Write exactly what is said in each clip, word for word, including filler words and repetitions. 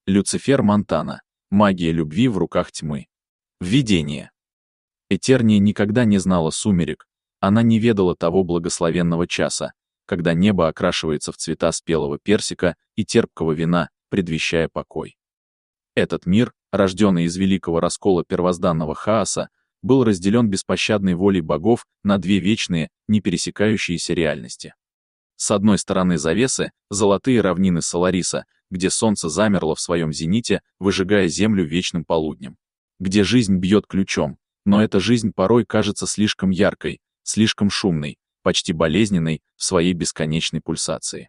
Люцифер Монтана. Магия любви в руках тьмы. Введение. Этерния никогда не знала сумерек, она не ведала того благословенного часа, когда небо окрашивается в цвета спелого персика и терпкого вина, предвещая покой. Этот мир, рожденный из великого раскола первозданного хаоса, был разделен беспощадной волей богов на две вечные, не пересекающиеся реальности. С одной стороны завесы — золотые равнины Солариса, где солнце замерло в своем зените, выжигая землю вечным полуднем. Где жизнь бьет ключом, но эта жизнь порой кажется слишком яркой, слишком шумной, почти болезненной в своей бесконечной пульсации.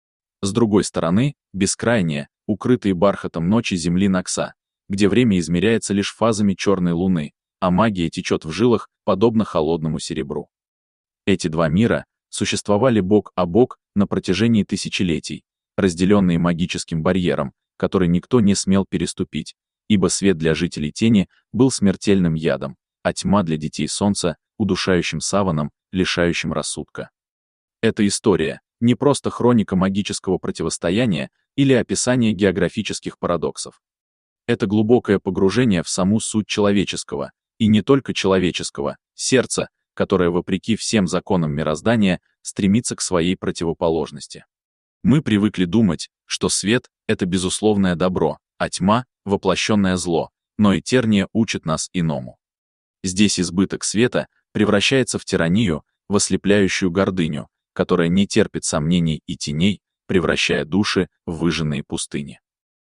С другой стороны, бескрайние, укрытые бархатом ночи земли Накса, где время измеряется лишь фазами черной луны, а магия течет в жилах, подобно холодному серебру. Эти два мира существовали бок о бок на протяжении тысячелетий, разделенные магическим барьером, который никто не смел переступить, ибо свет для жителей тени был смертельным ядом, а тьма для детей солнца — удушающим саваном, лишающим рассудка. Эта история — не просто хроника магического противостояния или описание географических парадоксов. Это глубокое погружение в саму суть человеческого, и не только человеческого, сердца, которое, вопреки всем законам мироздания, стремится к своей противоположности. Мы привыкли думать, что свет — это безусловное добро, а тьма — воплощенное зло, но Этерния учит нас иному. Здесь избыток света превращается в тиранию, в ослепляющую гордыню, которая не терпит сомнений и теней, превращая души в выжженные пустыни.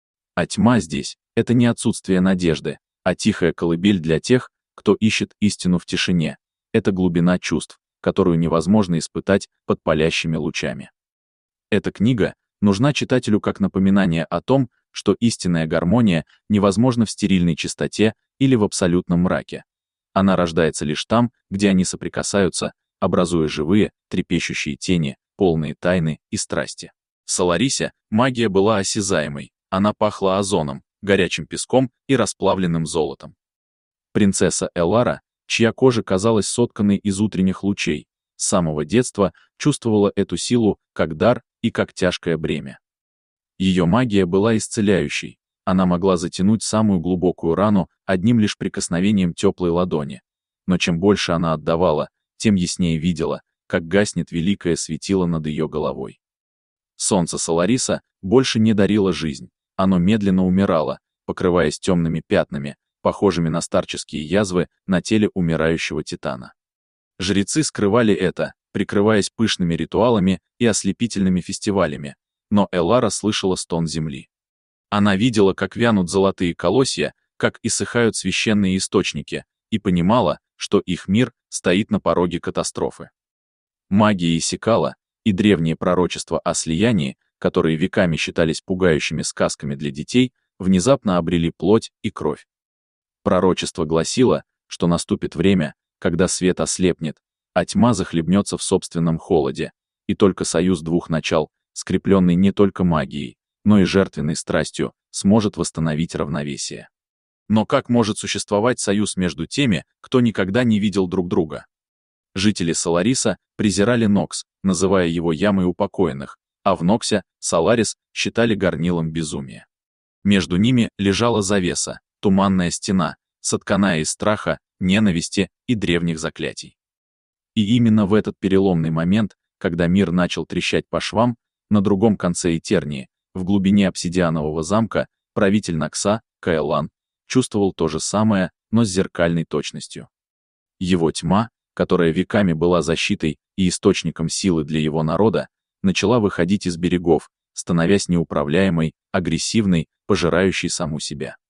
А тьма здесь — это не отсутствие надежды, а тихая колыбель для тех, кто ищет истину в тишине. Это глубина чувств, которую невозможно испытать под палящими лучами. Эта книга нужна читателю как напоминание о том, что истинная гармония невозможна в стерильной чистоте или в абсолютном мраке. Она рождается лишь там, где они соприкасаются, образуя живые, трепещущие тени, полные тайны и страсти. В Соларисе магия была осязаемой, она пахла озоном, горячим песком и расплавленным золотом. Принцесса Элара, чья кожа казалась сотканной из утренних лучей, с самого детства чувствовала эту силу как дар и как тяжкое бремя. Ее магия была исцеляющей, она могла затянуть самую глубокую рану одним лишь прикосновением теплой ладони. Но чем больше она отдавала, тем яснее видела, как гаснет великое светило над ее головой. Солнце Солариса больше не дарило жизнь, оно медленно умирало, покрываясь темными пятнами, похожими на старческие язвы на теле умирающего титана. Жрецы скрывали это, прикрываясь пышными ритуалами и ослепительными фестивалями, но Элара слышала стон земли. Она видела, как вянут золотые колосья, как иссыхают священные источники, и понимала, что их мир стоит на пороге катастрофы. Магия иссякала, и древние пророчества о слиянии, которые веками считались пугающими сказками для детей, внезапно обрели плоть и кровь. Пророчество гласило, что наступит время, когда свет ослепнет, а тьма захлебнется в собственном холоде, и только союз двух начал, скрепленный не только магией, но и жертвенной страстью, сможет восстановить равновесие. Но как может существовать союз между теми, кто никогда не видел друг друга? Жители Солариса презирали Нокс, называя его ямой упокоенных, а в Ноксе Соларис считали горнилом безумия. Между ними лежала завеса, туманная стена, сотканная из страха, ненависти и древних заклятий. И именно в этот переломный момент, когда мир начал трещать по швам, на другом конце Этернии, в глубине обсидианового замка, правитель Накса, Каэлан, чувствовал то же самое, но с зеркальной точностью. Его тьма, которая веками была защитой и источником силы для его народа, начала выходить из берегов, становясь неуправляемой, агрессивной, пожирающей саму себя.